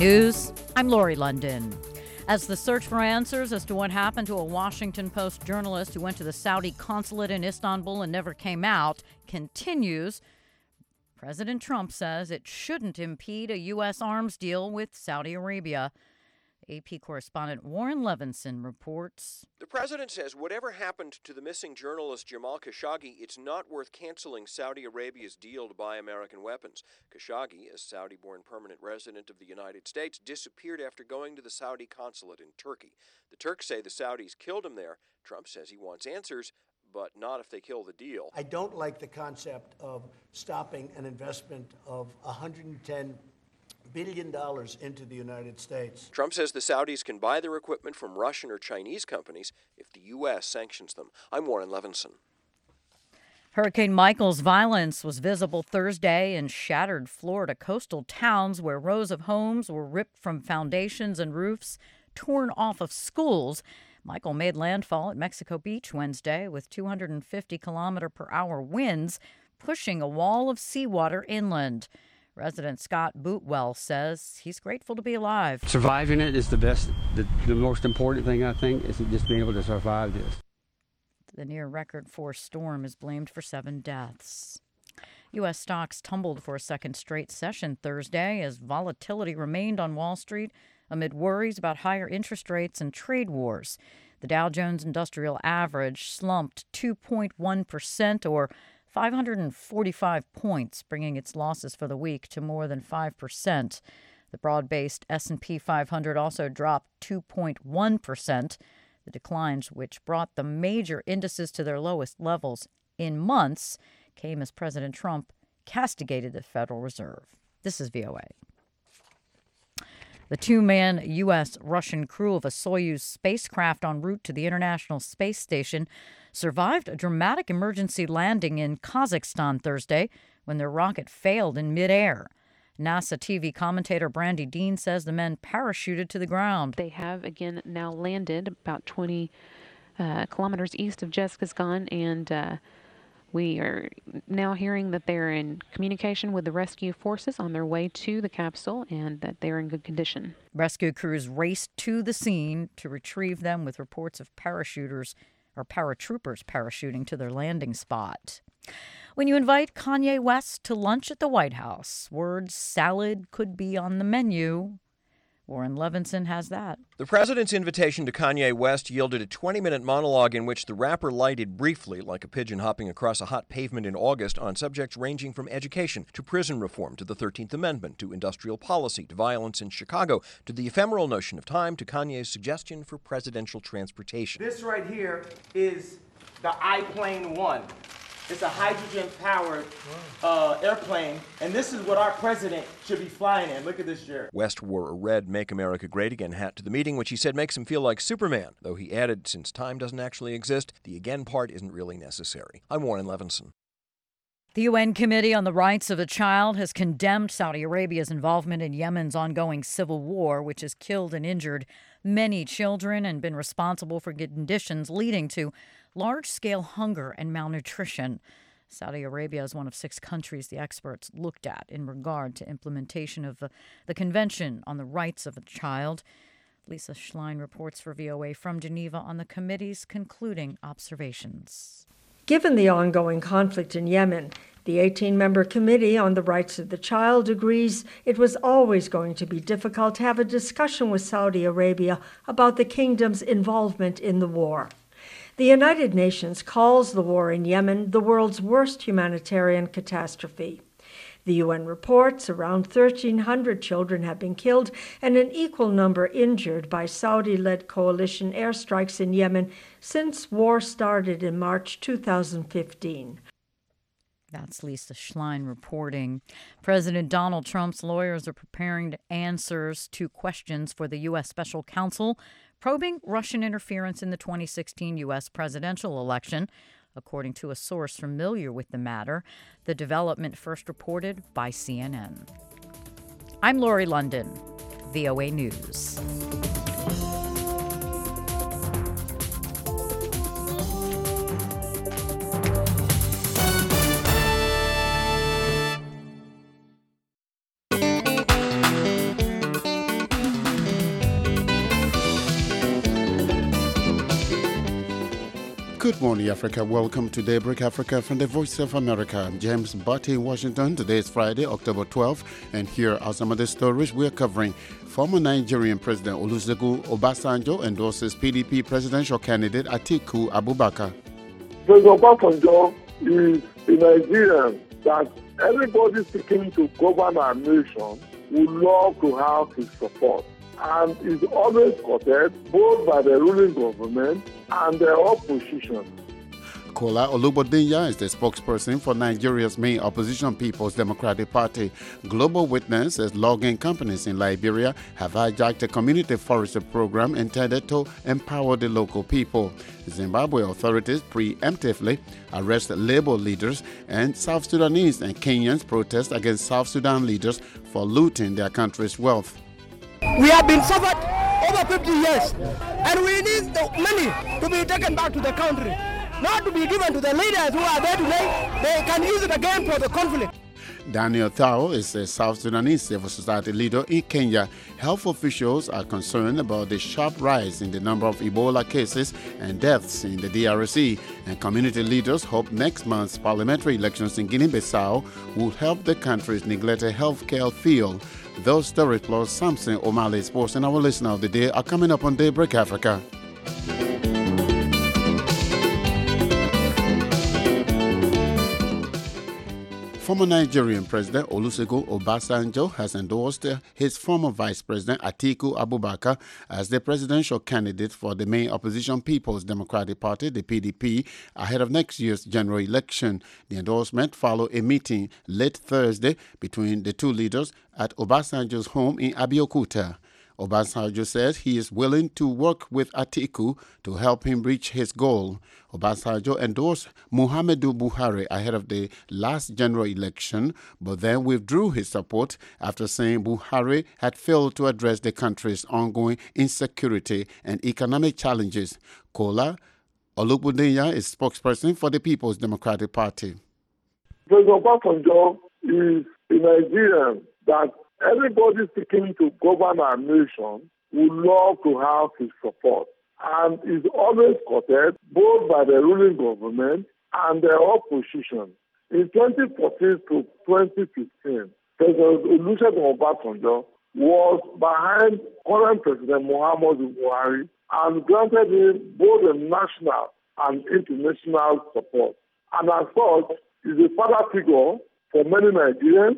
News, I'm Lori London. As the search for answers as to what happened to a Washington Post journalist who went to the Saudi consulate in Istanbul and never came out continues, President Trump says it shouldn't impede a U.S. arms deal with Saudi Arabia. AP correspondent Warren Levinson reports. The president says whatever happened to the missing journalist Jamal Khashoggi, it's not worth canceling Saudi Arabia's deal to buy American weapons. Khashoggi, a Saudi-born permanent resident of the United States, disappeared after going to the Saudi consulate in Turkey. The Turks say the Saudis killed him there. Trump says he wants answers, but not if they kill the deal. I don't like the concept of stopping an investment of $110 billion into the United States. Trump says the Saudis can buy their equipment from Russian or Chinese companies if the U.S. sanctions them. I'm Warren Levinson. Hurricane Michael's violence was visible Thursday in shattered Florida coastal towns where rows of homes were ripped from foundations and roofs, torn off of schools. Michael made landfall at Mexico Beach Wednesday with 250-kilometer-per-hour winds, pushing a wall of seawater inland. Resident Scott Bootwell says he's grateful to be alive. Surviving it is the best, the most important thing, I think, is just being able to survive this. The near-record force storm is blamed for 7 deaths. U.S. stocks tumbled for a second straight session Thursday as volatility remained on Wall Street amid worries about higher interest rates and trade wars. The Dow Jones Industrial Average slumped 2.1% or 545 points, bringing its losses for the week to more than 5%. The broad-based S&P 500 also dropped 2.1%. The declines, which brought the major indices to their lowest levels in months, came as President Trump castigated the Federal Reserve. This is VOA. The 2-man U.S.-Russian crew of a Soyuz spacecraft en route to the International Space Station survived a dramatic emergency landing in Kazakhstan Thursday when their rocket failed in midair. NASA TV commentator Brandy Dean says the men parachuted to the ground. They have, again, now landed about 20 kilometers east of Jezkazgan, and we are now hearing that they're in communication with the rescue forces on their way to the capsule and that they're in good condition. Rescue crews raced to the scene to retrieve them with reports of paratroopers parachuting to their landing spot. When you invite Kanye West to lunch at the White House, words salad could be on the menu. Warren Levinson has that. The president's invitation to Kanye West yielded a 20-minute monologue in which the rapper lighted briefly, like a pigeon hopping across a hot pavement in August, on subjects ranging from education to prison reform to the 13th Amendment to industrial policy to violence in Chicago to the ephemeral notion of time to Kanye's suggestion for presidential transportation. This right here is the iPlane 1. It's a hydrogen-powered airplane, and this is what our president should be flying in. Look at this chair. West wore a red Make America Great Again hat to the meeting, which he said makes him feel like Superman, though he added, since time doesn't actually exist, the again part isn't really necessary. I'm Warren Levinson. The UN Committee on the Rights of the Child has condemned Saudi Arabia's involvement in Yemen's ongoing civil war, which has killed and injured many children and been responsible for conditions leading to large-scale hunger and malnutrition. Saudi Arabia is one of 6 countries the experts looked at in regard to implementation of the Convention on the Rights of the Child. Lisa Schlein reports for VOA from Geneva on the committee's concluding observations. Given the ongoing conflict in Yemen, the 18-member Committee on the Rights of the Child agrees it was always going to be difficult to have a discussion with Saudi Arabia about the kingdom's involvement in the war. The United Nations calls the war in Yemen the world's worst humanitarian catastrophe. The UN reports around 1,300 children have been killed and an equal number injured by Saudi-led coalition airstrikes in Yemen since war started in March 2015. That's Lisa Schlein reporting. President Donald Trump's lawyers are preparing answers to questions for the U.S. Special Counsel probing Russian interference in the 2016 U.S. presidential election. According to a source familiar with the matter, the development first reported by CNN. I'm Lori London, VOA News. Good morning, Africa. Welcome to Daybreak Africa from the Voice of America. I'm James Butte in Washington. Today is Friday, October 12th, and here are some of the stories we're covering. Former Nigerian President Olusegun Obasanjo endorses PDP presidential candidate Atiku Abubakar. President Obasanjo is a Nigerian that everybody seeking to govern our nation would love to have his support, and is always courted both by the ruling government and the opposition. Kola Olubodenya is the spokesperson for Nigeria's main opposition People's Democratic Party. Global Witness says logging companies in Liberia have hijacked a community forestry program intended to empower the local people. Zimbabwe authorities preemptively arrest labor leaders, and South Sudanese and Kenyans protest against South Sudan leaders for looting their country's wealth. We have been suffered over 50 years, and we need the money to be taken back to the country, not to be given to the leaders who are there today. They can use it again for the conflict. Daniel Thao is a South Sudanese civil society leader in Kenya. Health officials are concerned about the sharp rise in the number of Ebola cases and deaths in the DRC, and community leaders hope next month's parliamentary elections in Guinea-Bissau will help the country's neglected healthcare field. Those stories plus Samson O'Malley Sports and our listener of the day are coming up on Daybreak Africa. Former Nigerian President Olusegun Obasanjo has endorsed his former Vice President Atiku Abubakar as the presidential candidate for the main opposition People's Democratic Party, the PDP, ahead of next year's general election. The endorsement followed a meeting late Thursday between the two leaders at Obasanjo's home in Abeokuta. Obasanjo says he is willing to work with Atiku to help him reach his goal. Obasanjo endorsed Muhammadu Buhari ahead of the last general election, but then withdrew his support after saying Buhari had failed to address the country's ongoing insecurity and economic challenges. Kola Olubodenya is spokesperson for the People's Democratic Party. President Obasanjo is a Nigerian that everybody seeking to govern our nation would love to have his support, and is always courted both by the ruling government and the opposition. In 2014 to 2015, President Olusegun Obasanjo was behind current President Muhammadu Buhari and granted him both the national and international support. And as such, is a father figure for many Nigerians,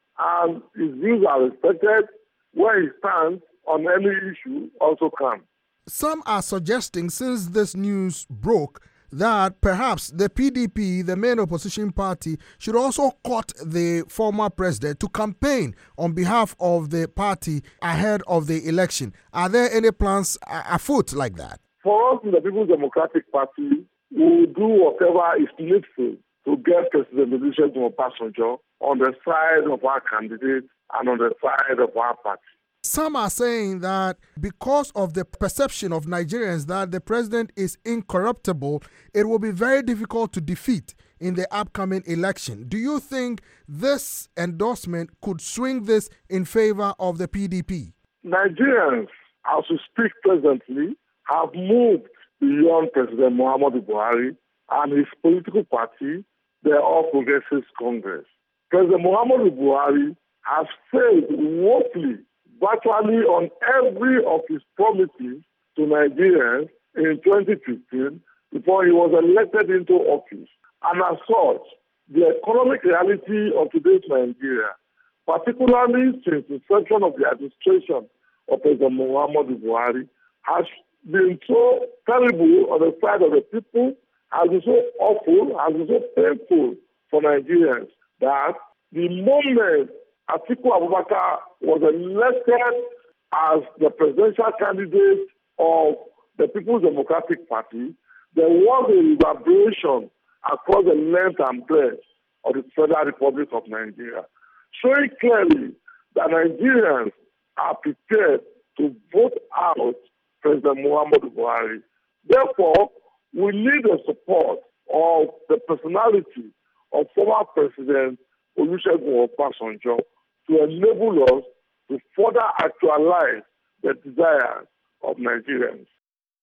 and his views are respected. Where he stands on any issue also counts. Some are suggesting, since this news broke, that perhaps the PDP, the main opposition party, should also court the former president to campaign on behalf of the party ahead of the election. Are there any plans afoot like that? For us in the People's Democratic Party, we will do whatever is needful to get President Olusegun Obasanjo on the side of our candidate and on the side of our party. Some are saying that because of the perception of Nigerians that the president is incorruptible, it will be very difficult to defeat in the upcoming election. Do you think this endorsement could swing this in favor of the PDP? Nigerians, as we speak presently, have moved beyond President Muhammadu Buhari and his political party, the All Progressives Congress. President Muhammadu Buhari has failed woefully virtually on every of his promises to Nigerians in 2015 before he was elected into office. And as such, the economic reality of today's Nigeria, particularly since the inception of the administration of President Muhammadu Buhari, has been so terrible on the side of the people, has been so awful, has been so painful for Nigerians that the moment Atiku Abubakar was elected as the presidential candidate of the People's Democratic Party, there was a reverberation across the length and breadth of the Federal Republic of Nigeria, showing clearly that Nigerians are prepared to vote out President Muhammadu Buhari. Therefore, we need the support of the personality of former President Olusegun Obasanjo to enable us to further actualize the desires of Nigerians.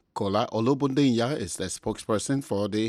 Kola Olubundinya is the spokesperson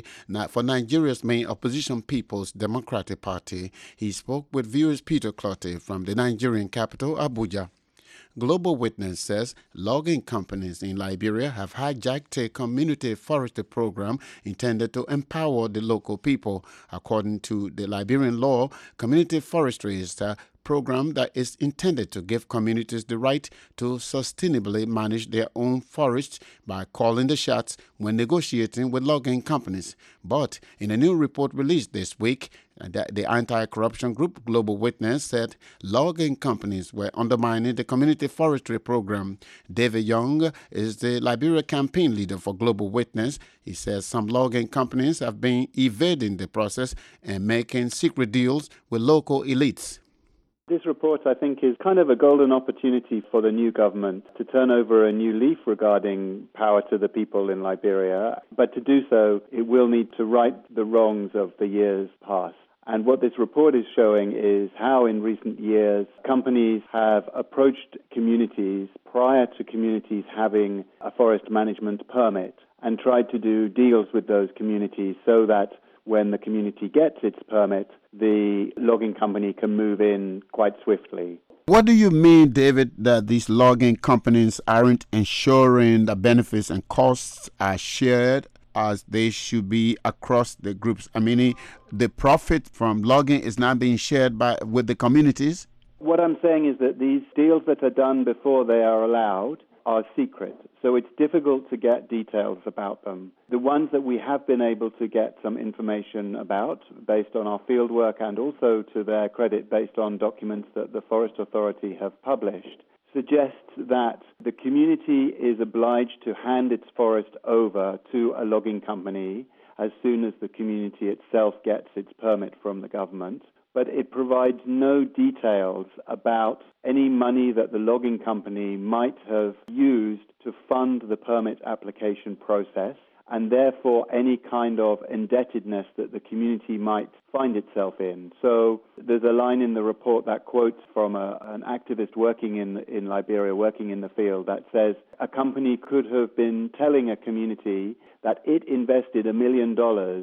for Nigeria's main opposition People's Democratic Party. He spoke with viewers Peter Clottey from the Nigerian capital, Abuja. Global Witness says logging companies in Liberia have hijacked a community forestry program intended to empower the local people. According to the Liberian law, community forestry is a program that is intended to give communities the right to sustainably manage their own forests by calling the shots when negotiating with logging companies. But in a new report released this week, the anti-corruption group Global Witness said logging companies were undermining the community forestry program. David Young is the Liberia campaign leader for Global Witness. He says some logging companies have been evading the process and making secret deals with local elites. This report, I think, is kind of a golden opportunity for the new government to turn over a new leaf regarding power to the people in Liberia. But to do so, it will need to right the wrongs of the years past. And what this report is showing is how in recent years companies have approached communities prior to communities having a forest management permit and tried to do deals with those communities so that when the community gets its permit, the logging company can move in quite swiftly. What do you mean, David, that these logging companies aren't ensuring the benefits and costs are shared as they should be across the groups? I mean, the profit from logging is not being shared with the communities? What I'm saying is that these deals that are done before they are allowed are secret, so it's difficult to get details about them. The ones that we have been able to get some information about based on our field work and also to their credit based on documents that the Forest Authority have published suggests that the community is obliged to hand its forest over to a logging company as soon as the community itself gets its permit from the government. But it provides no details about any money that the logging company might have used to fund the permit application process, and therefore any kind of indebtedness that the community might find itself in. So there's a line in the report that quotes from an activist working in Liberia, working in the field, that says a company could have been telling a community that it invested $1 million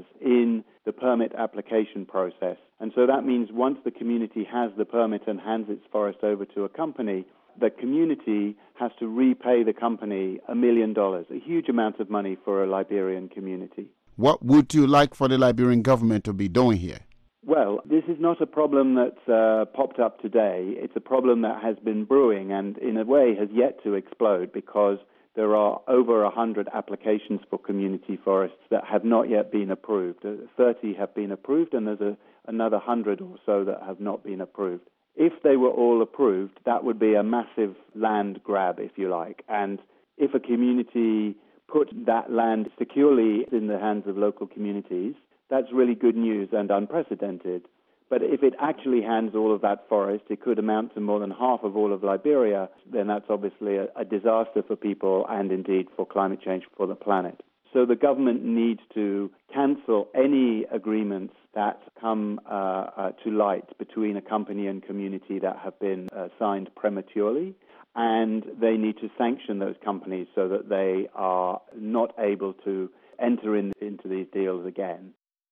in the permit application process. And so that means once the community has the permit and hands its forest over to a company, the community has to repay the company $1 million, a huge amount of money for a Liberian community. What would you like for the Liberian government to be doing here? Well, this is not a problem that's popped up today. It's a problem that has been brewing and in a way has yet to explode because there are over 100 applications for community forests that have not yet been approved. 30 have been approved and there's another 100 or so that have not been approved. If they were all approved, that would be a massive land grab, if you like. And if a community put that land securely in the hands of local communities, that's really good news and unprecedented. But if it actually hands all of that forest, it could amount to more than half of all of Liberia, then that's obviously a disaster for people and indeed for climate change for the planet. So the government needs to cancel any agreements that come to light between a company and community that have been signed prematurely, and they need to sanction those companies so that they are not able to enter into these deals again.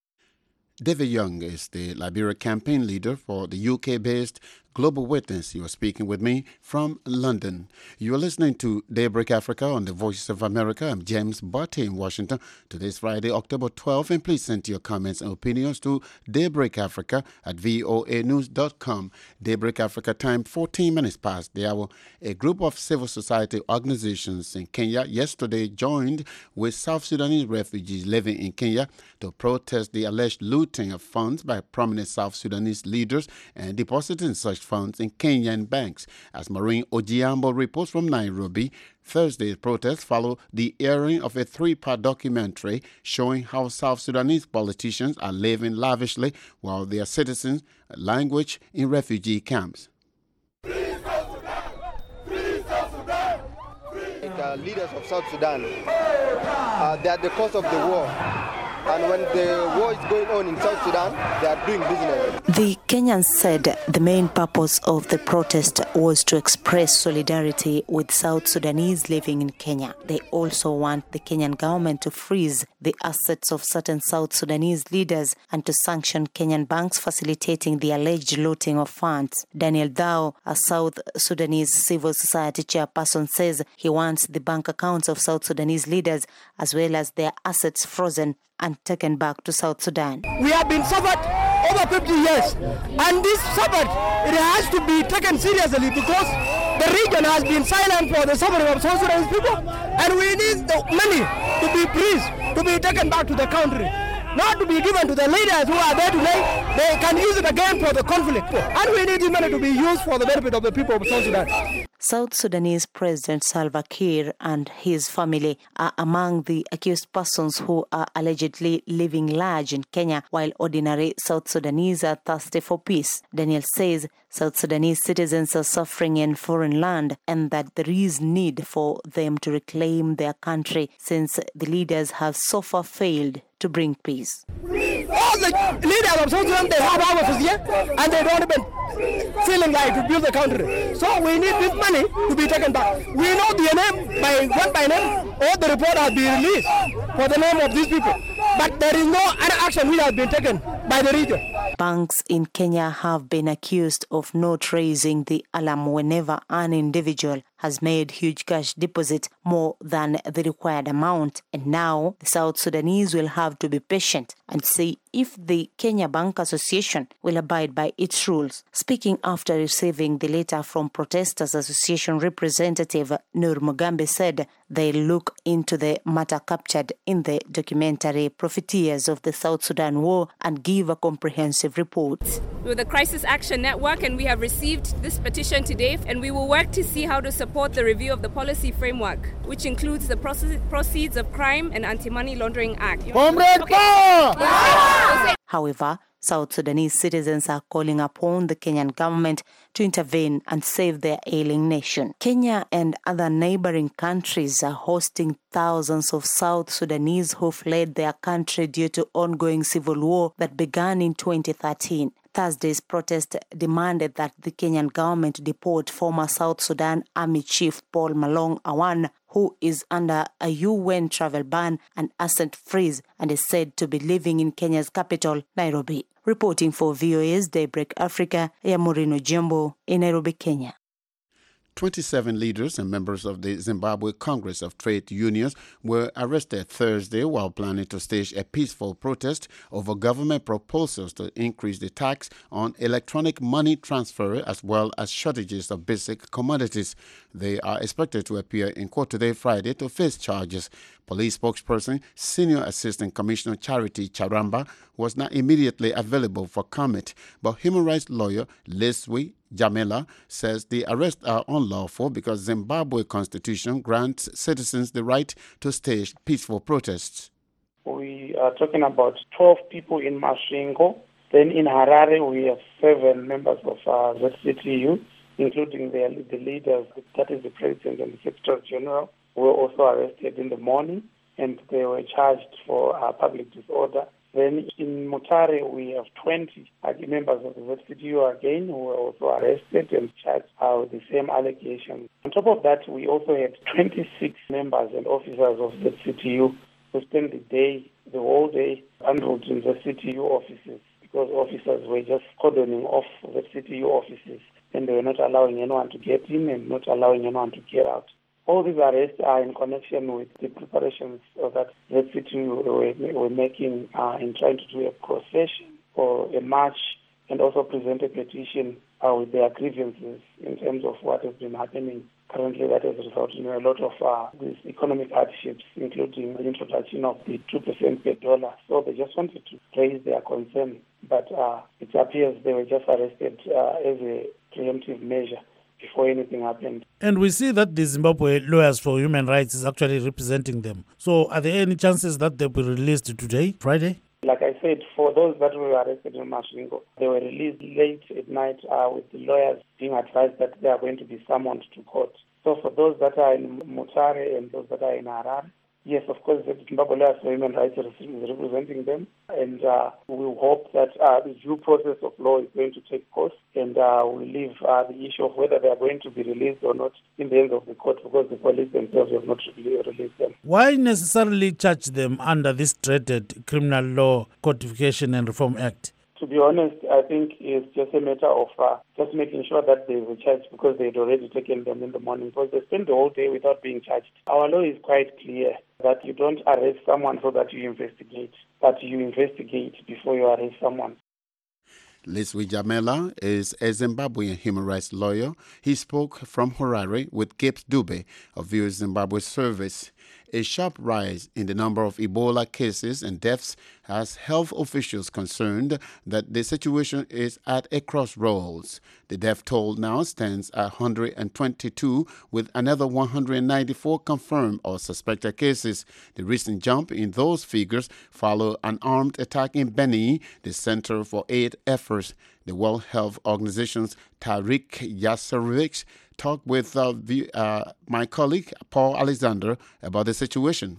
David Young is the Liberia campaign leader for the UK-based Global Witness. You are speaking with me from London. You are listening to Daybreak Africa on the Voices of America. I'm James Barty in Washington. Today's Friday, October 12th, and please send your comments and opinions to daybreakafrica@voanews.com. Daybreak Africa time, 14 minutes past the hour. A group of civil society organizations in Kenya yesterday joined with South Sudanese refugees living in Kenya to protest the alleged looting of funds by prominent South Sudanese leaders and depositing such funds in Kenyan banks. As Maureen Ojiambo reports from Nairobi, Thursday's protests follow the airing of a 3-part documentary showing how South Sudanese politicians are living lavishly while their citizens languish in refugee camps. The leaders of South Sudan, they are the cause of the war. And when the war is going on in South Sudan, they are doing business. The Kenyans said the main purpose of the protest was to express solidarity with South Sudanese living in Kenya. They also want the Kenyan government to freeze the assets of certain South Sudanese leaders and to sanction Kenyan banks facilitating the alleged looting of funds. Daniel Dao, a South Sudanese civil society chairperson, says he wants the bank accounts of South Sudanese leaders as well as their assets frozen and taken back to South Sudan. We have been suffered over 50 years, and this suffering, it has to be taken seriously because the region has been silent for the suffering of South Sudanese people, and we need the money to be freed, to be taken back to the country, not to be given to the leaders who are there today. They can use it again for the conflict, and we need the money to be used for the benefit of the people of South Sudan. South Sudanese President Salva Kiir and his family are among the accused persons who are allegedly living large in Kenya, while ordinary South Sudanese are thirsty for peace. Daniel says South Sudanese citizens are suffering in foreign land and that there is need for them to reclaim their country since the leaders have so far failed to bring peace. All the leaders of South Sudan, they have houses here, and they don't even feeling like to build the country. So we need this money to be taken back. We know the name by name. All the report has been released for the name of these people, but there is no any action which has been taken by the region. Banks in Kenya have been accused of not raising the alarm whenever an individual has made huge cash deposit more than the required amount. And now the South Sudanese will have to be patient and see if the Kenya Bank Association will abide by its rules. Speaking after receiving the letter from Protesters Association representative Nur Mugambe said they look into the matter captured in the documentary Profiteers of the South Sudan War and give a comprehensive report. We're the Crisis Action Network, and we have received this petition today, and we will work to see how to support the review of the policy framework, which includes the Proceeds of Crime and Anti-Money Laundering Act. However, South Sudanese citizens are calling upon the Kenyan government to intervene and save their ailing nation. Kenya and other neighboring countries are hosting thousands of South Sudanese who fled their country due to ongoing civil war that began in 2013. Thursday's protest demanded that the Kenyan government deport former South Sudan Army Chief Paul Malong Awan, who is under a UN travel ban and asset freeze and is said to be living in Kenya's capital, Nairobi. Reporting for VOA's Daybreak Africa, Yamurino Jumbo in Nairobi, Kenya. 27 leaders and members of the Zimbabwe Congress of Trade Unions were arrested Thursday while planning to stage a peaceful protest over government proposals to increase the tax on electronic money transfer as well as shortages of basic commodities. They are expected to appear in court today, Friday, to face charges. Police spokesperson, Senior Assistant Commissioner Charity Charamba, was not immediately available for comment, but human rights lawyer Leslie Jamela says the arrests are unlawful because Zimbabwe constitution grants citizens the right to stage peaceful protests. We are talking about 12 people in Masvingo. Then in Harare, we have 7 members of ZCTU, including the leaders, that is the President and the Secretary General, who were also arrested in the morning, and they were charged for public disorder. Then in Mutare, we have 20 members of the ZCTU again who were also arrested and charged with the same allegations. On top of that, we also had 26 members and officers of the ZCTU who spent the whole day en route in the ZCTU offices because officers were just cordoning off the ZCTU offices and they were not allowing anyone to get in and not allowing anyone to get out. All these arrests are in connection with the preparations that ZCTU were making in trying to do a procession or a march and also present a petition with their grievances in terms of what has been happening currently that has resulted in a lot of these economic hardships, including the introduction of the 2% per dollar. So they just wanted to raise their concern, but it appears they were just arrested as a preemptive measure before anything happened. And we see that the Zimbabwe Lawyers for Human Rights is actually representing them. So are there any chances that they'll be released today, Friday? Like I said, for those that were arrested in Masvingo, they were released late at night with the lawyers being advised that they are going to be summoned to court. So for those that are in Mutare and those that are in Harare, Yes, of course, the Zimbabwe Lawyers for Human Rights is representing them, and we hope that the due process of law is going to take course, and we leave the issue of whether they are going to be released or not in the hands of the court, because the police themselves have not released them. Why necessarily charge them under this dreaded Criminal Law Codification and Reform Act? To be honest, I think it's just a matter of just making sure that they were charged because they had already taken them in the morning, because they spent the whole day without being charged. Our law is quite clear that you don't arrest someone so that you investigate, but you investigate before you arrest someone. Leslie Jamela is a Zimbabwean human rights lawyer. He spoke from Harare with Gibbs Dube of VOA Zimbabwe Service. A sharp rise in the number of Ebola cases and deaths has health officials concerned that the situation is at a crossroads. The death toll now stands at 122, with another 194 confirmed or suspected cases. The recent jump in those figures follow an armed attack in Beni, the Center for Aid Efforts. The World Health Organization's Tariq Yasserovich talked with my colleague Paul Alexander about the situation.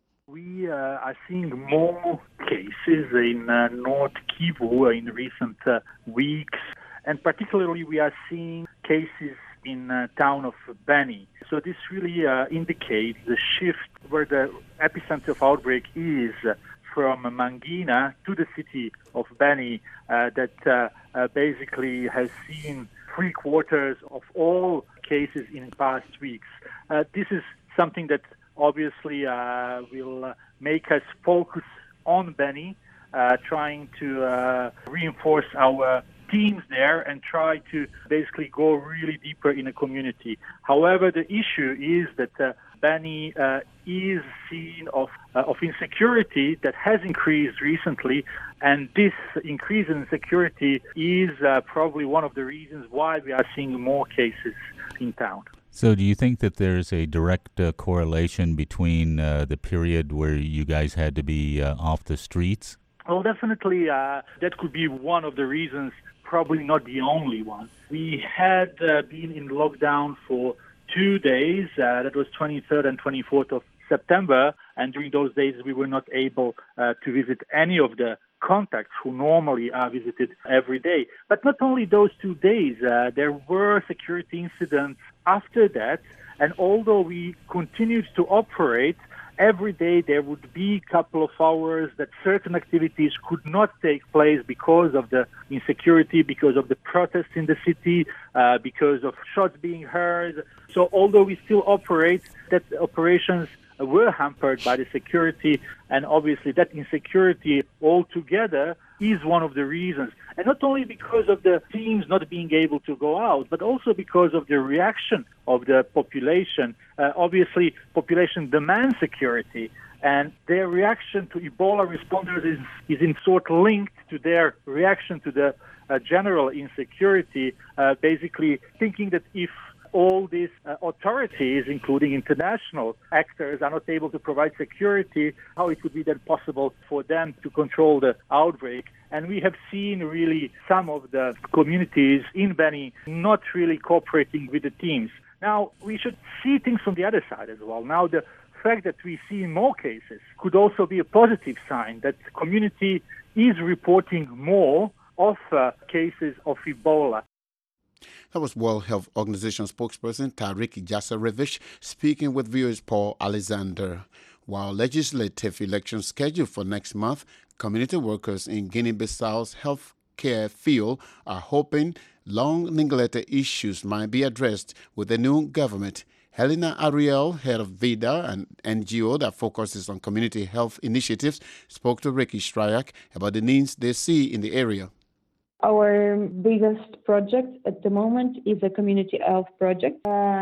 We are seeing more cases in North Kivu in recent weeks, and particularly we are seeing cases in town of Beni. So this really indicates the shift where the epicenter of outbreak is from Mangina to the city of Beni that basically has seen 3/4 of all cases in past weeks. This is something that obviously will make us focus on Beni, trying to reinforce our teams there and try to basically go really deeper in the community. However, the issue is that Beni is seen of insecurity that has increased recently, and this increase in insecurity is probably one of the reasons why we are seeing more cases in town. So do you think that there's a direct correlation between the period where you guys had to be off the streets? Well, definitely that could be one of the reasons, probably not the only one. We had been in lockdown for 2 days, that was 23rd and 24th of September, and during those days we were not able to visit any of the contacts who normally are visited every day. But not only those 2 days, there were security incidents after that, and although we continued to operate, every day there would be a couple of hours that certain activities could not take place because of the insecurity, because of the protests in the city, because of shots being heard. So although we still operate, that operations were hampered by the security, and obviously that insecurity altogether is one of the reasons. And not only because of the teams not being able to go out, but also because of the reaction of the population. Obviously, population demands security, and their reaction to Ebola responders is in sort linked to their reaction to the general insecurity, basically thinking that if all these authorities, including international actors, are not able to provide security, how it would be then possible for them to control the outbreak. And we have seen really some of the communities in Beni not really cooperating with the teams. Now, we should see things from the other side as well. Now, the fact that we see more cases could also be a positive sign that the community is reporting more of cases of Ebola. That was World Health Organization spokesperson Tariq Yasserovich speaking with VOA's Paul Alexander. While legislative elections scheduled for next month, community workers in Guinea-Bissau's health care field are hoping long-neglected issues might be addressed with the new government. Helena Ariel, head of VIDA, an NGO that focuses on community health initiatives, spoke to Ricky Stryak about the needs they see in the area. Our biggest project at the moment is a community health project.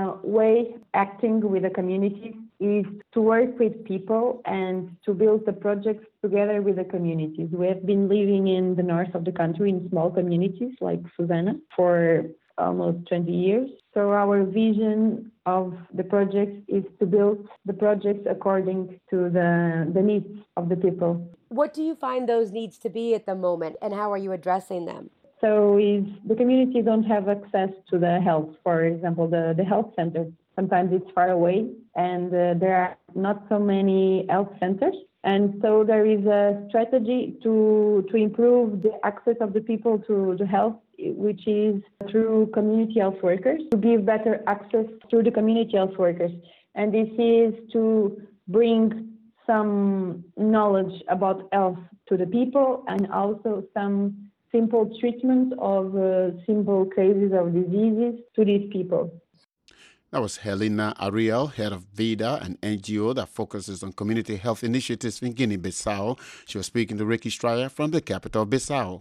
Way acting with the community is to work with people and to build the projects together with the communities. We have been living in the north of the country in small communities like Susanna for almost 20 years. So our vision of the project is to build the projects according to the needs of the people. What do you find those needs to be at the moment, and how are you addressing them? So if the community don't have access to the health, for example, the health center, sometimes it's far away, and there are not so many health centers. And so there is a strategy to improve the access of the people to health, which is through community health workers, to give better access through the community health workers. And this is to bring some knowledge about health to the people and also some simple treatment of simple cases of diseases to these people. That was Helena Ariel, head of VIDA, an NGO that focuses on community health initiatives in Guinea-Bissau. She was speaking to Ricky Stryer from the capital of Bissau.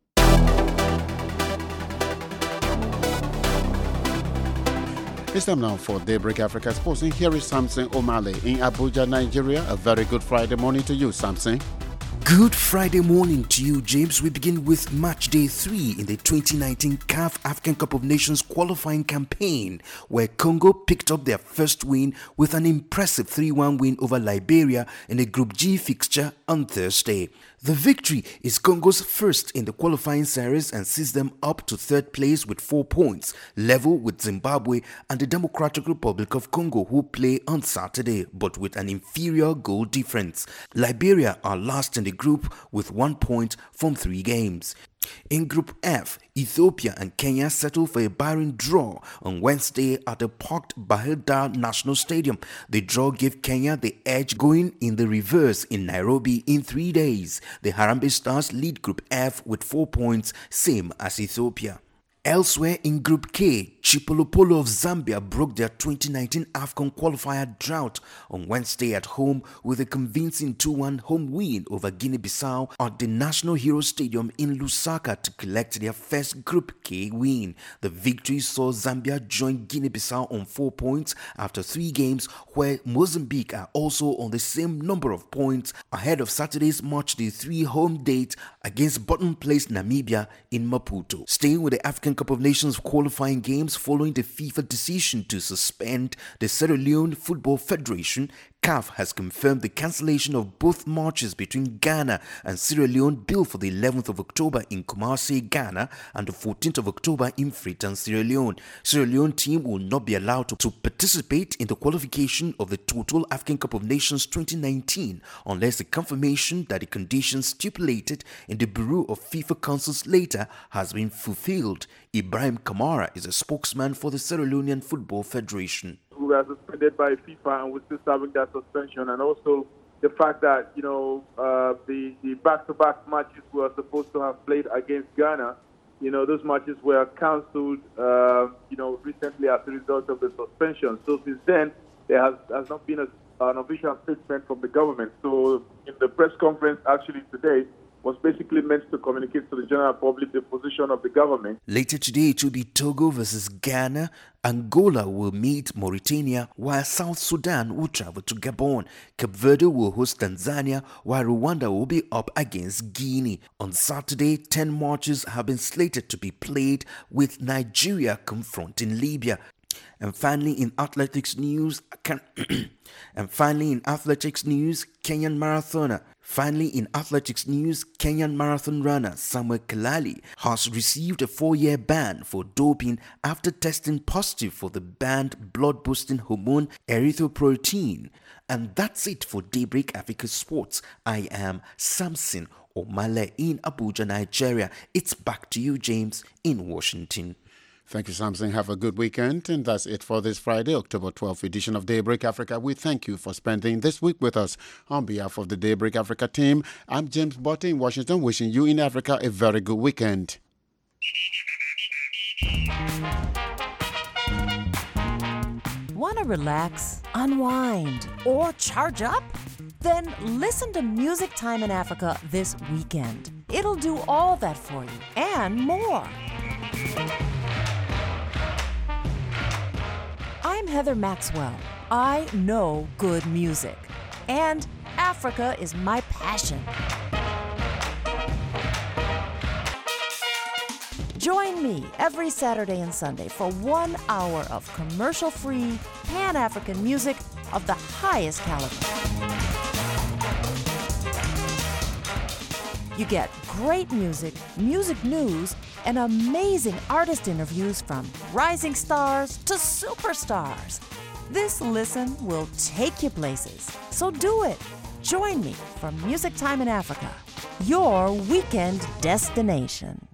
It's time now for Daybreak Africa Sports. And here is Samson Omale in Abuja, Nigeria. A very good Friday morning to you, Samson. Good Friday morning to you, James. We begin with match day 3 in the 2019 CAF African Cup of Nations qualifying campaign, where Congo picked up their first win with an impressive 3-1 win over Liberia in a Group G fixture on Thursday. The victory is Congo's first in the qualifying series and sees them up to third place with 4 points, level with Zimbabwe and the Democratic Republic of Congo, who play on Saturday, but with an inferior goal difference. Liberia are last in the group with 1 point from 3 games. In Group F, Ethiopia and Kenya settled for a barren draw on Wednesday at the parked Bahir Dar National Stadium. The draw gave Kenya the edge going in the reverse in Nairobi in 3 days. The Harambee Stars lead Group F with 4 points, same as Ethiopia. Elsewhere in Group K, Chipolopolo of Zambia broke their 2019 AFCON qualifier drought on Wednesday at home with a convincing 2-1 home win over Guinea-Bissau at the National Hero Stadium in Lusaka to collect their first Group K win. The victory saw Zambia join Guinea-Bissau on 4 points after 3 games, where Mozambique are also on the same number of points ahead of Saturday's March the 3 home date against bottom-placed Namibia in Maputo. Staying with the African Cup of Nations qualifying games following the FIFA decision to suspend the Sierra Leone Football Federation, CAF has confirmed the cancellation of both matches between Ghana and Sierra Leone billed for the 11th of October in Kumasi, Ghana and the 14th of October in Freetown, Sierra Leone. Sierra Leone team will not be allowed to participate in the qualification of the Total African Cup of Nations 2019 unless the confirmation that the conditions stipulated in the Bureau of FIFA Councils later has been fulfilled. Ibrahim Kamara is a spokesman for the Sierra Leonean Football Federation. We were suspended by FIFA and we're still serving that suspension, and also the fact that the back-to-back matches we were supposed to have played against Ghana, those matches were cancelled recently as a result of the suspension. So since then there has not been an official statement from the government. So in the press conference actually today was basically meant to communicate to the general public the position of the government. Later today, it will be Togo versus Ghana. Angola will meet Mauritania, while South Sudan will travel to Gabon. Cape Verde will host Tanzania, while Rwanda will be up against Guinea. On Saturday, 10 matches have been slated to be played, with Nigeria confronting Libya. And finally, in athletics news, Kenyan marathon runner Samuel Kalali has received a 4-year ban for doping after testing positive for the banned blood-boosting hormone erythropoietin. And that's it for Daybreak Africa Sports. I am Samson Omale in Abuja, Nigeria. It's back to you, James, in Washington. Thank you, Samson. Have a good weekend. And that's it for this Friday, October 12th edition of Daybreak Africa. We thank you for spending this week with us. On behalf of the Daybreak Africa team, I'm James Botte in Washington, wishing you in Africa a very good weekend. Want to relax, unwind, or charge up? Then listen to Music Time in Africa this weekend. It'll do all that for you and more. I'm Heather Maxwell. I know good music, and Africa is my passion. Join me every Saturday and Sunday for 1 hour of commercial-free, Pan-African music of the highest caliber. You get great music, music news, and amazing artist interviews from rising stars to superstars. This listen will take you places. So do it. Join me for Music Time in Africa, your weekend destination.